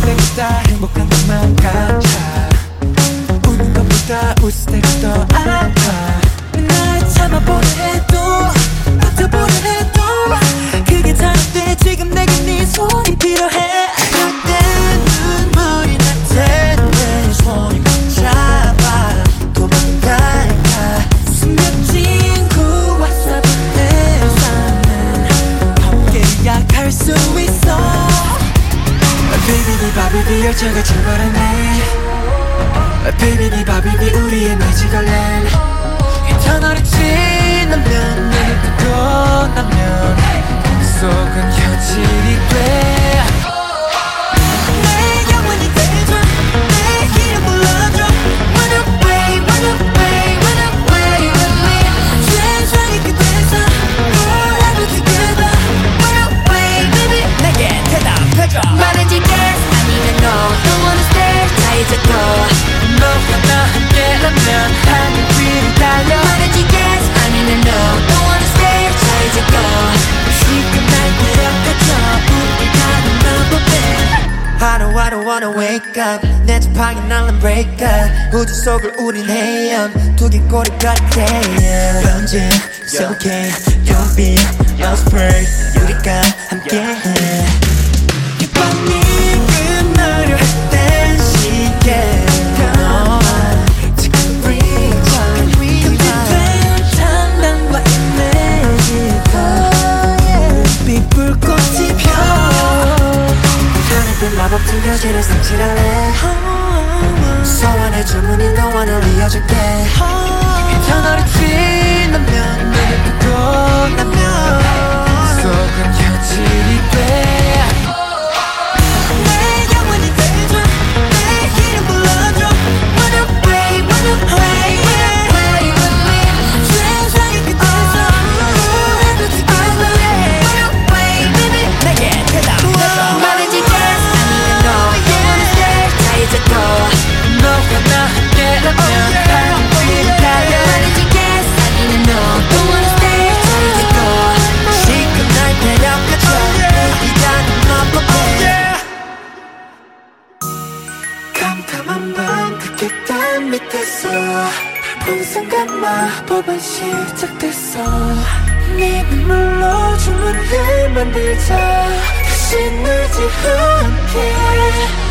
때보다 행복한 것만 같아. 우는 것보다 웃을 때가 더 아파. 날 참아보려 해도 버텨보려 해도 그게 잘 안돼. 지금 내게 네 손이 필요해. 그때 눈물이 날 텐데 손이 붙잡아 도망갈까. 수몇 친구와 살던 내 삶은 함께야 갈 수 있어. 비비비 바비비 열차가 출발하네. 비비비 바비비 우리의 매직얼랜드. 터널이 지나면 눈을 뜨고 나면 속은 현실이 돼. 내 영원히 되줘. 내 이름 불러줘. Run away, run away, run away with me. 세상의 끝에서 forever together. Run away baby. 내게 대답해줘. 말해줄게 아니면 no. Don't wanna stay 다 잊어도 너와 나 함께라면 하늘 위로 달려. 말해줄게 아니면 no. Don't wanna stay 다 잊어도 지금 날 데려가줘. 우리 가는 마법에. I don't wanna wake up. 내 지팡이 날란 break up. 우주 속을 우린 헤엄 두개골이 같아. 번진 소개 You'll be lost bird. 우리가 함께해. 이 밤이 끝나려 했던 시계 지금 reach 준비된 장난과 이미지가 빛불꽃이 펴. 하늘빛 마법 등겨지를 상실할래. 소원의 주문이 너와 날 이어줄게. 터널이 지나면 눈을 뜨고 나면 속은 현실이 돼. 내 영원히 되줘. 내 이름 불러줘. Run away, run away, run away with me. 세상의 끝에서 forever together. Run away baby. 내게 대답해줘. 말해줄게 아니면 no. Don't wanna stay 다 잊어도 너와 나 함께라면 하늘 위로 달려. 말해줄게 아니면 no. Don't wanna stay 다 잊어도 지금 날 데려가줘. 우리 가는 마법에. 캄캄한 밤 그 계단 밑에서 본 순간 마법은 시작됐어. 네 눈물로 주문을 만들자. 다시 늘지 않게.